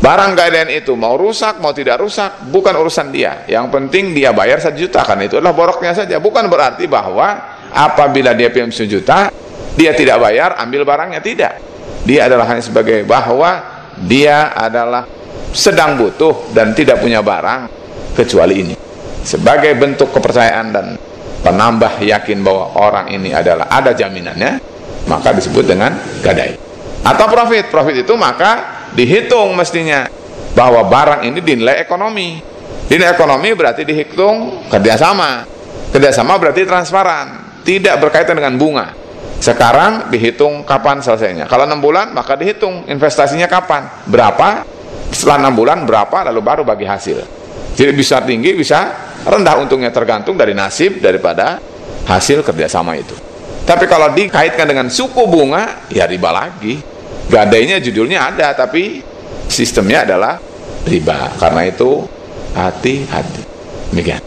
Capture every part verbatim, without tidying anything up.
Barang gadaian itu mau rusak, mau tidak rusak, bukan urusan dia. Yang penting dia bayar satu juta, kan itu adalah boroknya saja. Bukan berarti bahwa apabila dia pinjam sejuta, dia tidak bayar, ambil barangnya, tidak. Dia adalah hanya sebagai bahwa dia adalah sedang butuh dan tidak punya barang kecuali ini. Sebagai bentuk kepercayaan dan penambah yakin bahwa orang ini adalah ada jaminannya, maka disebut dengan gadai. Atau profit. Profit itu maka dihitung mestinya bahwa barang ini dinilai ekonomi. Dinilai ekonomi berarti dihitung kerjasama. Kerjasama berarti transparan, tidak berkaitan dengan bunga. Sekarang dihitung kapan selesainya. Kalau enam bulan maka dihitung investasinya kapan, berapa, setelah enam bulan berapa, lalu baru bagi hasil. Jadi bisa tinggi, bisa rendah untungnya, tergantung dari nasib daripada hasil kerjasama itu. Tapi kalau dikaitkan dengan suku bunga, ya riba lagi. Gadainya judulnya ada, tapi sistemnya adalah riba. Karena itu hati-hati. Demikian.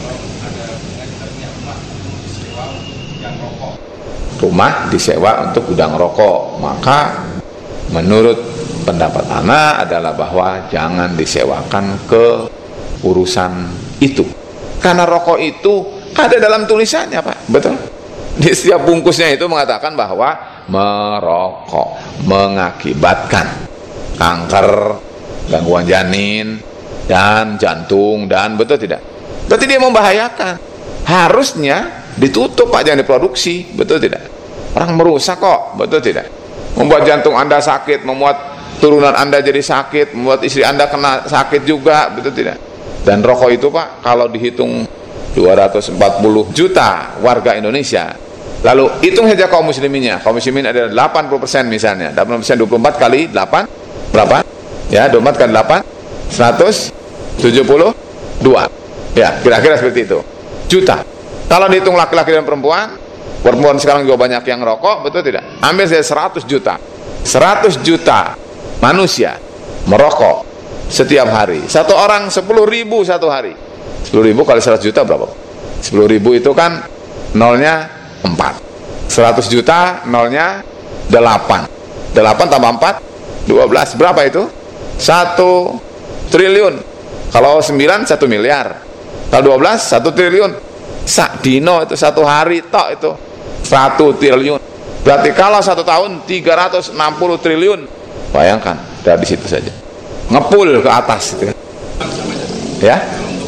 Rumah disewa untuk gudang rokok, maka menurut pendapat ana adalah bahwa jangan disewakan ke urusan itu. Karena rokok itu ada dalam tulisannya, Pak. Betul? Di setiap bungkusnya itu mengatakan bahwa merokok mengakibatkan kanker, gangguan janin, dan jantung, dan betul tidak? Berarti dia membahayakan. Harusnya ditutup, Pak, jangan diproduksi, betul tidak? Orang merusak kok, betul tidak? Membuat jantung Anda sakit, membuat turunan Anda jadi sakit, membuat istri Anda kena sakit juga, betul tidak? Dan rokok itu, Pak, kalau dihitung dua ratus empat puluh juta warga Indonesia, lalu hitung saja kaum musliminnya. Kaum muslimin ada delapan puluh persen misalnya. delapan puluh persen dua puluh empat kali delapan berapa? Ya, dua puluh empat kali delapan seratus tujuh puluh dua. Ya, kira-kira seperti itu. Juta. Kalau dihitung laki-laki dan perempuan, perempuan sekarang juga banyak yang rokok, betul tidak? Ambil saja seratus juta. seratus juta manusia merokok setiap hari. Satu orang sepuluh ribu satu hari. sepuluh ribu kali seratus juta berapa? sepuluh ribu itu kan nolnya empat. seratus juta nolnya delapan. delapan tambah empat dua belas. Berapa itu? satu triliun. Kalau sembilan satu miliar. Kalau dua belas satu triliun. Sak dino itu satu hari tok itu satu triliun. Berarti kalau satu tahun tiga ratus enam puluh triliun. Bayangkan dari situ saja. Ngepul ke atas gitu. Ya.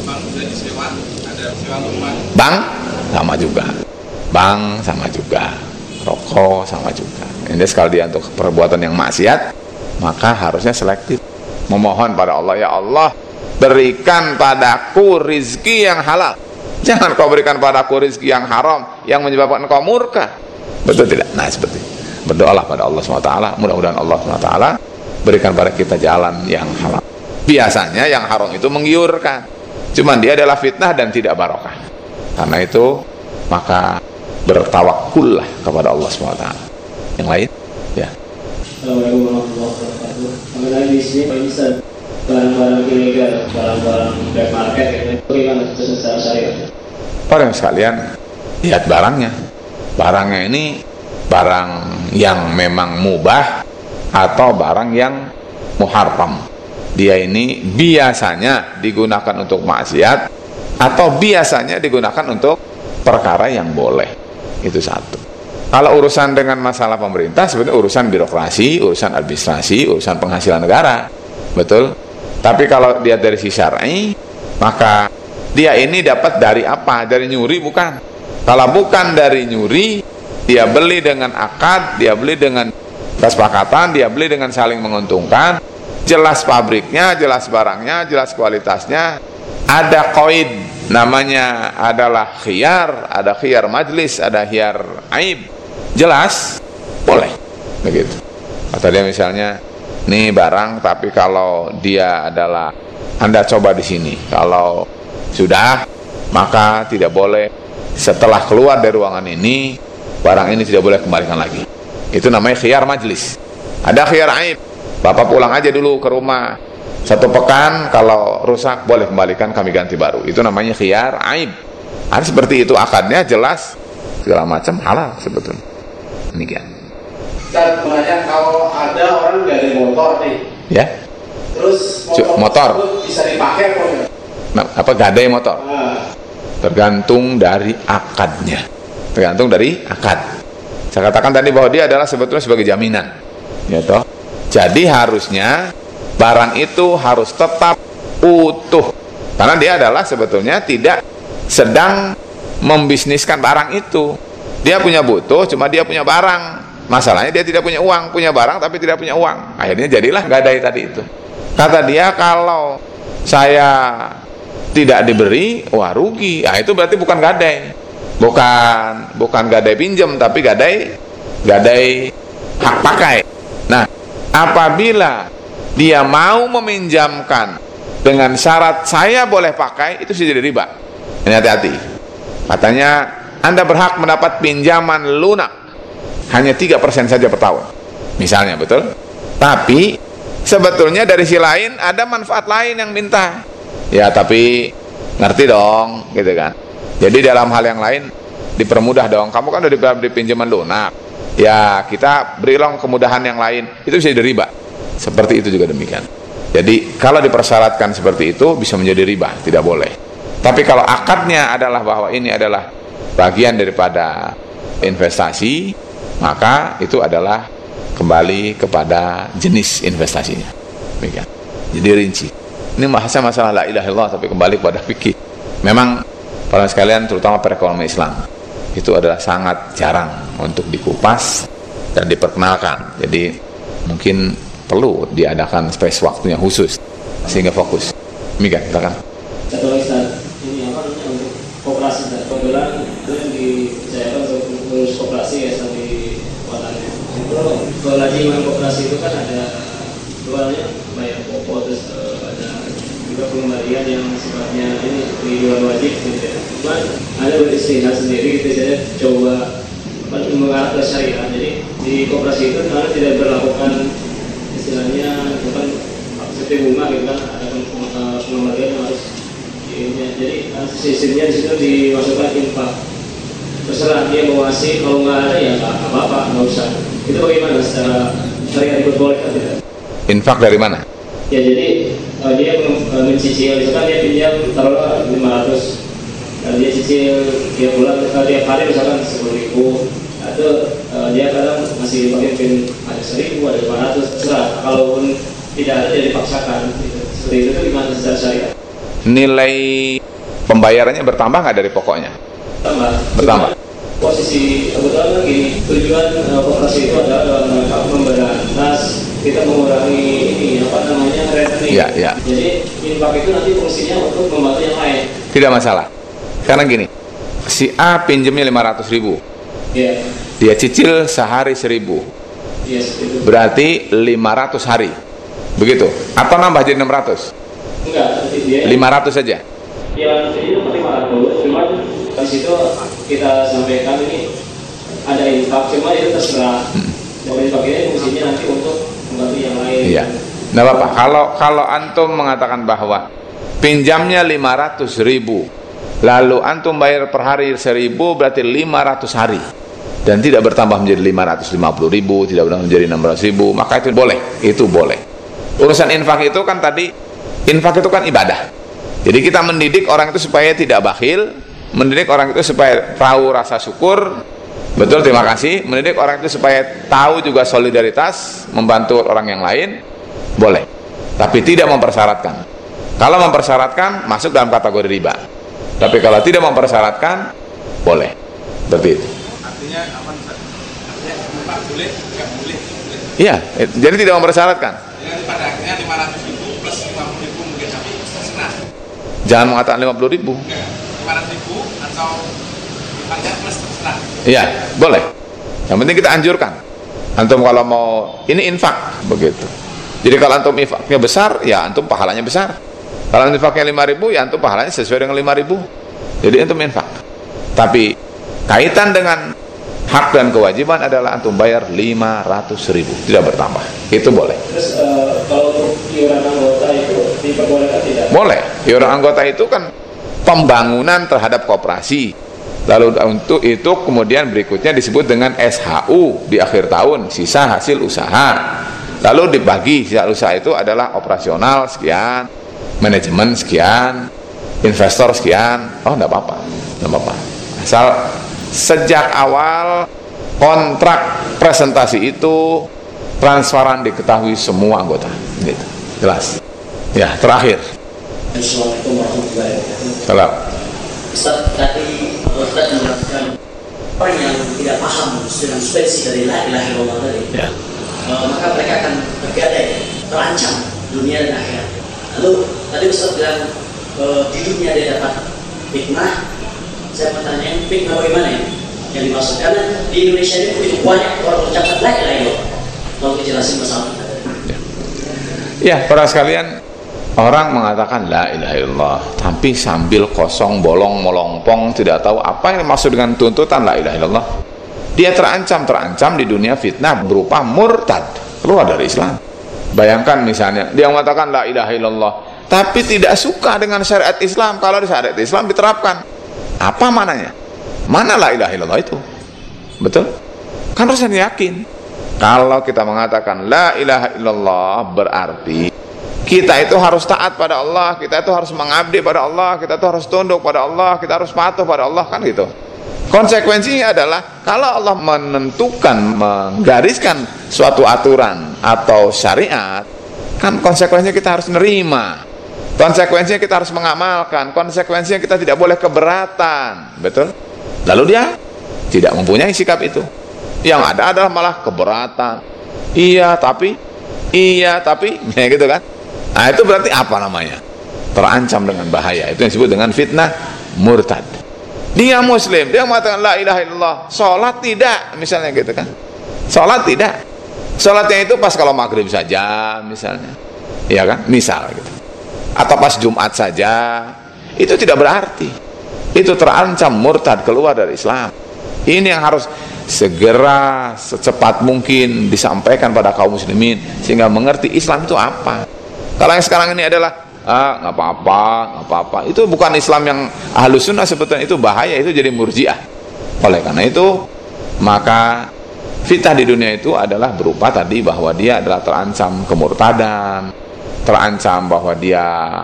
Bank sama juga. Bank sama juga, rokok sama juga. Ini sekali dia untuk perbuatan yang maksiat, maka harusnya selektif. Memohon pada Allah, ya Allah, berikan padaku rizki yang halal. Jangan kau berikan padaku rizki yang haram, yang menyebabkan kau murka. Betul tidak? Nah, seperti berdoalah pada Allah subhanahu wa taala. Mudah-mudahan Allah subhanahu wa taala berikan pada kita jalan yang halal. Biasanya yang haram itu menggiurkan, cuman dia adalah fitnah dan tidak barokah. Karena itu maka bertawakullah kepada Allah subhanahu wa taala. Yang lain? Ya. Assalamualaikum warahmatullahi wabarakatuh. Mengenai di sini Pak Ustaz, barang-barang ilegal, barang-barang black market itu bagaimana secara syariat? Para sekalian, lihat barangnya. Barangnya ini barang yang memang mubah atau barang yang muharram. Dia ini biasanya digunakan untuk maksiat atau biasanya digunakan untuk perkara yang boleh. Itu satu. Kalau urusan dengan masalah pemerintah sebenarnya urusan birokrasi, urusan administrasi, urusan penghasilan negara. Betul? Tapi kalau dia dari sisi syar'i, maka dia ini dapat dari apa? Dari nyuri bukan? Kalau bukan dari nyuri, dia beli dengan akad, dia beli dengan kesepakatan, dia beli dengan saling menguntungkan, jelas pabriknya, jelas barangnya, jelas kualitasnya, ada koid, namanya adalah khiyar, ada khiyar majlis, ada khiyar aib, jelas, boleh, begitu. Atau dia misalnya, ini barang, tapi kalau dia adalah, Anda coba di sini, kalau sudah, maka tidak boleh, setelah keluar dari ruangan ini, barang ini tidak boleh kembalikan lagi. Itu namanya khiyar majlis. Ada khiyar aib, Bapak pulang aja dulu ke rumah, satu pekan, kalau rusak boleh kembalikan, kami ganti baru. Itu namanya khiyar aib. Ada seperti itu, akadnya jelas, segala macam halal sebetulnya. Demikian. Dan banyak kalau ada orang nggak ada motor nih, ya, Terus motor, motor. bisa dipakai apa enggak? Nah, apa gadai motor? Ah. Tergantung dari akadnya. Tergantung dari akad. Saya katakan tadi bahwa dia adalah sebetulnya sebagai jaminan. Ya toh. Jadi harusnya barang itu harus tetap utuh. Karena dia adalah sebetulnya tidak sedang membisniskan barang itu. Dia punya butuh, cuma dia punya barang. Masalahnya dia tidak punya uang, punya barang tapi tidak punya uang. Akhirnya jadilah gadai tadi itu. Kata dia, kalau saya tidak diberi, wah rugi. Nah, itu berarti bukan gadai. Bukan bukan gadai pinjam, tapi gadai gadai hak pakai. Nah, apabila dia mau meminjamkan dengan syarat saya boleh pakai, itu sudah riba. Ini hati-hati. Katanya, Anda berhak mendapat pinjaman lunak hanya tiga persen saja per tahun. Misalnya, betul? Tapi sebetulnya dari sisi lain ada manfaat lain yang minta. Ya, tapi ngerti dong, gitu kan. Jadi dalam hal yang lain dipermudah dong. Kamu kan udah diberi pinjaman lunak. Ya, kita beri dong kemudahan yang lain. Itu bisa jadi riba. Seperti itu juga demikian. Jadi kalau dipersyaratkan seperti itu bisa menjadi riba, tidak boleh. Tapi kalau akadnya adalah bahwa ini adalah bagian daripada investasi, maka itu adalah kembali kepada jenis investasinya. Demikian. Jadi rinci. Ini bahasa masalah la ilaha illallah, tapi kembali kepada fikih. Memang para sekalian, terutama perekonomian Islam, itu adalah sangat jarang untuk dikupas dan diperkenalkan. Jadi mungkin perlu diadakan space waktunya khusus sehingga fokus. Demikian, silakan. Satu lagi, Ustaz, ini apa namanya untuk koperasi, Ustaz? Kebetulan itu yang dipercayakan untuk mengurus koperasi ya, Ustaz, di kotanya. Kalau lajiman koperasi itu kan ada dualnya, bayar pokok, terus uh, ada juga pengembalian yang sifatnya ini dijual wajib gitu ya. Cuman ada beristihad sendiri gitu, saya coba mengarah ke syariah. Jadi di koperasi itu karena tidak berlakukan istilahnya bukan seperti bunga gitu kan, ada pengembalian yang harus ini. Jadi sistemnya di situ dimasukkan infak. Terserah dia mau ngasih, kalau nggak ada ya nggak apa-apa, nggak usah. Itu bagaimana secara syariat diperbolehkan tidak? Infak dari mana? Ya jadi uh, dia uh, mencicil, misalkan dia pinjam taruhlah lima ratus, dan dia cicil tiap bulan, uh, tiap hari misalkan sepuluh ribu, atau uh, dia kadang masih pakai pin ada seribu, ada lima ratus, terserah. Kalaupun tidak ada dia dipaksakan. Gitu. Seperti itu tuh gimana secara syariat? Nilai pembayarannya bertambah nggak dari pokoknya? Bertambah. Bertambah. Posisi kebetulan lagi tujuan uh, koperasi itu adalah dalam rangka memberantas kita mengurangi ini apa namanya rekening. Ya, ya. Jadi infak itu nanti fungsinya untuk membantu yang lain. Tidak masalah. Karena gini, si A pinjamnya lima ratus ribu. Ya. Dia cicil sehari seribu. Yes, itu. Berarti lima ratus hari. Begitu. Atau nambah jadi enam ratus? Enggak, dia lima ratus saja. Ya, jadi itu lima ratus. Cuman di situ kita sampaikan ini ada infak, cuma itu terserah. Hmm. Jadi infak ini fungsinya nanti untuk membantu yang lain. Iya. Nggak apa-apa. Kalau kalau antum mengatakan bahwa pinjamnya lima ratus ribu, lalu antum bayar per hari seribu, berarti lima ratus hari, dan tidak bertambah menjadi lima ratus lima puluh ribu, tidak bertambah menjadi enam ratus ribu, maka itu boleh. Itu boleh. Urusan infak itu kan tadi, infak itu kan ibadah. Jadi kita mendidik orang itu supaya tidak bakhil, mendidik orang itu supaya tahu rasa syukur. Betul, terima kasih. Mendidik orang itu supaya tahu juga solidaritas, membantu orang yang lain, boleh. Tapi tidak mempersyaratkan. Kalau mempersyaratkan, masuk dalam kategori riba. Tapi kalau tidak mempersyaratkan, boleh. Seperti itu. Artinya apa? Artinya Pak boleh, nggak boleh, boleh. Iya, jadi tidak mempersyaratkan. Jadi pada akhirnya lima ratus ribu plus lima puluh ribu mungkin, tapi terserah. Jangan mengatakan lima puluh ribu. lima ratus ribu atau pajak plus terserah. Iya, boleh. Yang penting kita anjurkan. Antum kalau mau, ini infak, begitu. Jadi kalau antum infaknya besar, ya antum pahalanya besar. Kalau infaknya lima ribu, ya antum pahalanya sesuai dengan lima ribu. Jadi antum infak. Tapi kaitan dengan hak dan kewajiban adalah antum bayar lima ratus ribu, tidak bertambah. Itu boleh. Terus uh, kalau untuk iuran anggota itu diperbolehkan tidak? Boleh. Iuran anggota itu kan pembangunan terhadap koperasi. Lalu untuk itu kemudian berikutnya disebut dengan S H U di akhir tahun, sisa hasil usaha. Lalu dibagi, sifat usaha itu adalah operasional sekian, manajemen sekian, investor sekian. Oh, enggak apa-apa, enggak apa-apa. Asal sejak awal kontrak presentasi itu transparan diketahui semua anggota, gitu. Jelas. Ya, terakhir. Assalamualaikum warahmatullahi wabarakatuh. Salam. Ustaz, tadi Ustaz menjelaskan orang yang tidak paham dengan spesifik dari la ilaha illallah tadi, Ya. uh, maka mereka akan bergadai, terancam dunia dan akhirat. Lalu tadi Ustaz bilang uh, di dunia dia dapat hikmah. Saya bertanya, hikmah bagaimana ya yang dimaksud? Karena di Indonesia ini begitu banyak orang mengucapkan la ilaha illallah. Lalu dijelasin masalah kita. Ya. Ya, para sekalian, orang mengatakan la ilaha illallah tapi sambil kosong, bolong, melompong, tidak tahu apa yang dimaksud dengan tuntutan la ilaha illallah. Dia terancam, terancam di dunia fitnah berupa murtad, keluar dari Islam. Bayangkan misalnya, dia mengatakan la ilaha illallah tapi tidak suka dengan syariat Islam. Kalau di syariat Islam diterapkan, apa mananya? Mana la ilaha illallah itu? Betul? Kan harus yakin. Kalau kita mengatakan la ilaha illallah berarti kita itu harus taat pada Allah, kita itu harus mengabdi pada Allah, kita itu harus tunduk pada Allah, kita harus patuh pada Allah, kan gitu. Konsekuensinya adalah kalau Allah menentukan, menggariskan suatu aturan atau syariat, kan konsekuensinya kita harus nerima, konsekuensinya kita harus mengamalkan, konsekuensinya kita tidak boleh keberatan, betul? Lalu dia tidak mempunyai sikap itu, yang ada adalah malah keberatan. Iya tapi, iya tapi, ya gitu kan. Nah, itu berarti apa namanya? Terancam dengan bahaya. Itu yang disebut dengan fitnah murtad. Dia muslim, dia mengatakan la ilaha illallah, sholat tidak, misalnya gitu kan. Sholat tidak. Sholatnya itu pas kalau maghrib saja, misalnya. Iya kan? Misal gitu. Atau pas Jumat saja. Itu tidak berarti. Itu terancam murtad, keluar dari Islam. Ini yang harus segera, secepat mungkin disampaikan pada kaum muslimin sehingga mengerti Islam itu apa. Kalau yang sekarang ini adalah ah nggak apa-apa, nggak apa-apa, itu bukan Islam yang ahlus sunnah, sebetulnya itu bahaya, itu jadi murjiah. Oleh karena itu maka fitnah di dunia itu adalah berupa tadi bahwa dia adalah terancam kemurtadan, terancam bahwa dia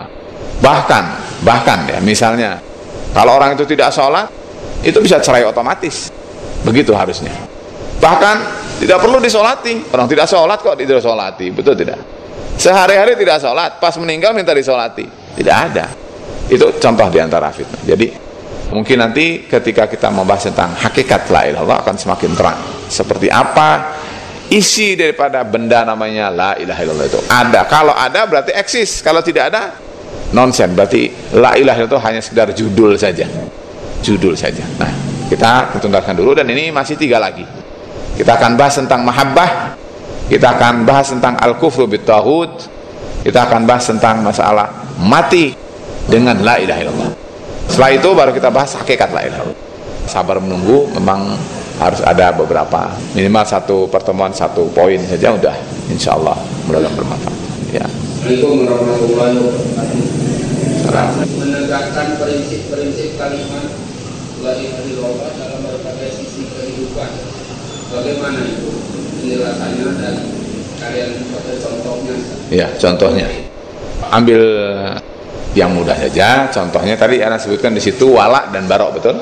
bahkan bahkan ya misalnya kalau orang itu tidak sholat itu bisa cerai otomatis, begitu harusnya. Bahkan tidak perlu disolati, orang tidak sholat kok tidak disolati, betul tidak? Sehari-hari tidak sholat, pas meninggal minta disolati, tidak ada. Itu contoh diantara fitnah. Jadi mungkin nanti ketika kita membahas tentang hakikat la ilaha illallah akan semakin terang seperti apa isi daripada benda namanya la ilaha illallah itu. Ada, kalau ada berarti eksis, kalau tidak ada nonsen, berarti la ilaha illallah itu hanya sekedar judul saja, judul saja. Nah, kita tundukkan dulu, dan ini masih tiga lagi. Kita akan bahas tentang mahabbah, kita akan bahas tentang al-kufru bit-taghut, kita akan bahas tentang masalah mati dengan la ilaha illallah. Setelah itu baru kita bahas hakikat la ilaha illallah. Sabar menunggu, memang harus ada beberapa, minimal satu pertemuan satu poin saja udah insyaallah mudah-mudahan bermanfaat. Ya. Assalamualaikum warahmatullahi wabarakatuh. Salam. Menegakkan prinsip-prinsip kalimat la ilaha illallah dalam berbagai sisi kehidupan. Bagaimana itu penjelasannya dan kalian pada contohnya? Ya, contohnya. Ambil yang mudah saja. Contohnya tadi Ana sebutkan di situ wala dan barok, betul?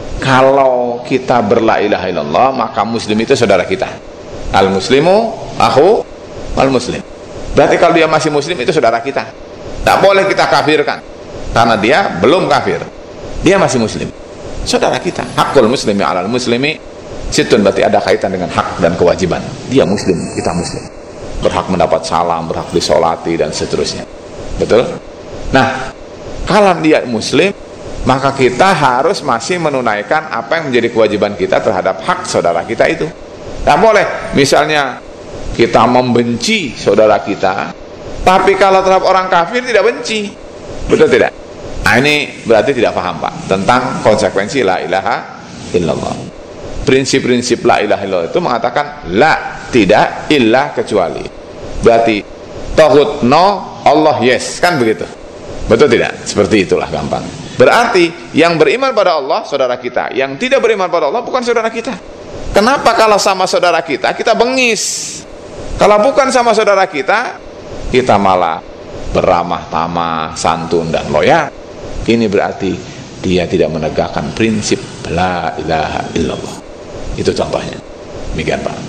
Kalau kita berla ilaha illallah, maka muslim itu saudara kita. Al muslimu akhu al muslim. Berarti kalau dia masih muslim itu saudara kita. Tak boleh kita kafirkan karena dia belum kafir. Dia masih muslim. Saudara kita. Hakul muslimi alal muslimi situn, berarti ada kaitan dengan hak dan kewajiban. Dia muslim, kita muslim. Berhak mendapat salam, berhak disolati dan seterusnya. Betul? Nah, kalau dia muslim, maka kita harus masih menunaikan apa yang menjadi kewajiban kita terhadap hak saudara kita itu. Tak boleh misalnya kita membenci saudara kita, tapi kalau terhadap orang kafir tidak benci. Betul tidak? Nah, ini berarti tidak paham, Pak, tentang konsekuensi la ilaha illallah. Prinsip-prinsip la ilaha illallah itu mengatakan la, tidak, illah, kecuali. Berarti tauhid no, Allah yes, kan begitu. Betul tidak? Seperti itulah gampang. Berarti yang beriman pada Allah saudara kita, yang tidak beriman pada Allah bukan saudara kita. Kenapa kalau sama saudara kita kita bengis? Kalau bukan sama saudara kita, kita malah beramah tamah, santun dan loyal. Ini berarti dia tidak menegakkan prinsip la ilaha illallah. Itu contohnya. Demikian Pak.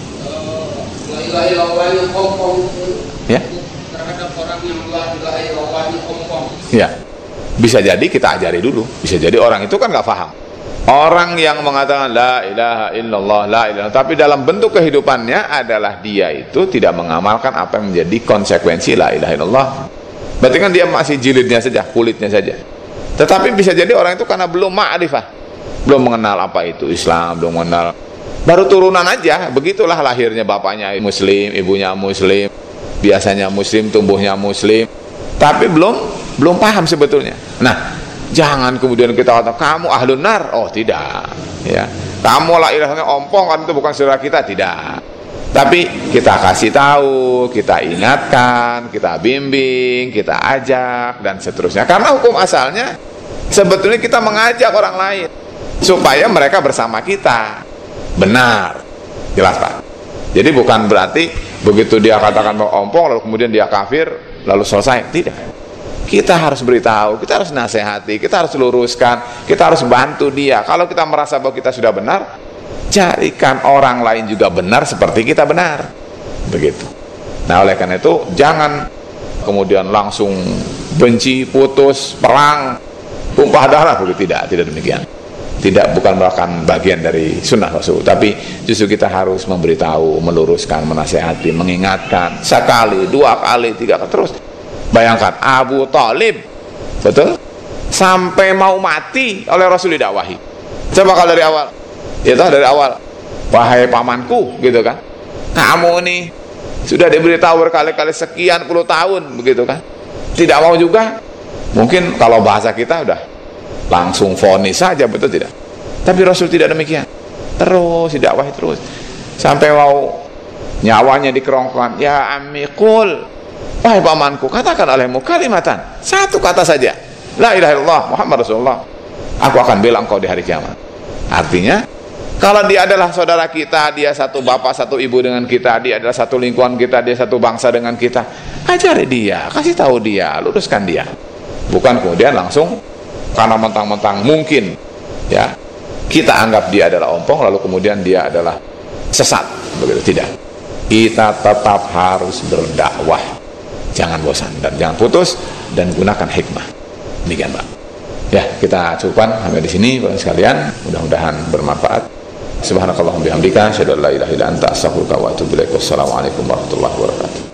La ilaha illallahnya ompong. Ya. Terhadap orang yang la ilaha illallahnya ompong. Ya. Bisa jadi kita ajari dulu. Bisa jadi orang itu kan nggak paham. Orang yang mengatakan la ilaha illallah, la ilaha, tapi dalam bentuk kehidupannya adalah dia itu tidak mengamalkan apa yang menjadi konsekuensi la ilaha illallah. Berarti kan dia masih jilidnya saja, kulitnya saja. Tetapi bisa jadi orang itu karena belum ma'rifah, belum mengenal apa itu Islam, belum mengenal, baru turunan aja. Begitulah lahirnya bapaknya muslim, ibunya muslim, biasanya muslim, tumbuhnya muslim, tapi belum belum paham sebetulnya. Nah, jangan kemudian kita kata kamu ahlun nar. Oh tidak, ya. Kamu la ilahnya ompong, kan itu bukan saudara kita, tidak. Tapi kita kasih tahu, kita ingatkan, kita bimbing, kita ajak dan seterusnya. Karena hukum asalnya sebetulnya kita mengajak orang lain supaya mereka bersama kita. Benar, jelas Pak. Jadi bukan berarti begitu dia katakan mau ompong lalu kemudian dia kafir lalu selesai. Tidak. Kita harus beritahu, kita harus nasihati, kita harus luruskan, kita harus bantu dia. Kalau kita merasa bahwa kita sudah benar, carikan orang lain juga benar seperti kita benar. Begitu. Nah, oleh karena itu jangan kemudian langsung benci, putus, perang, tumpah darah. Begitu. Tidak, tidak demikian. Tidak, bukan merupakan bagian dari sunnah Rasul. Tapi justru kita harus memberitahu, meluruskan, menasihati, mengingatkan. Sekali, dua kali, tiga kali, terus. Bayangkan Abu Thalib, betul, sampai mau mati oleh Rasul didakwahi. Coba kalau dari awal, itu dari awal, wahai pamanku, gitu kan, kamu nih sudah diberitahu berkali-kali sekian puluh tahun, begitu kan, tidak mau juga. Mungkin kalau bahasa kita udah langsung vonis saja, betul tidak? Tapi Rasul tidak demikian, terus didakwahi terus sampai mau nyawanya dikerongkongan. Ya ammi qul, wahai pamanku, katakan olehmu kalimatan, satu kata saja, la ilaha illallah Muhammad Rasulullah, aku akan bela engkau di hari kiamat. Artinya kalau dia adalah saudara kita, dia satu bapak satu ibu dengan kita, dia adalah satu lingkungan kita, dia satu bangsa dengan kita, ajari dia, kasih tahu dia, luruskan dia. Bukan kemudian langsung karena mentang-mentang mungkin ya kita anggap dia adalah ompong lalu kemudian dia adalah sesat, begitu. Tidak. Kita tetap harus berdakwah, jangan bosan dan jangan putus, dan gunakan hikmah. Demikian Pak. Ya, kita cukupkan sampai di sini Bapak sekalian. Mudah-mudahan bermanfaat. Subhanakallahumma bihamdika, asyhadu an la ilaha illa anta, astaghfiruka wa atubu ilaik. Wassalamualaikum warahmatullahi wabarakatuh.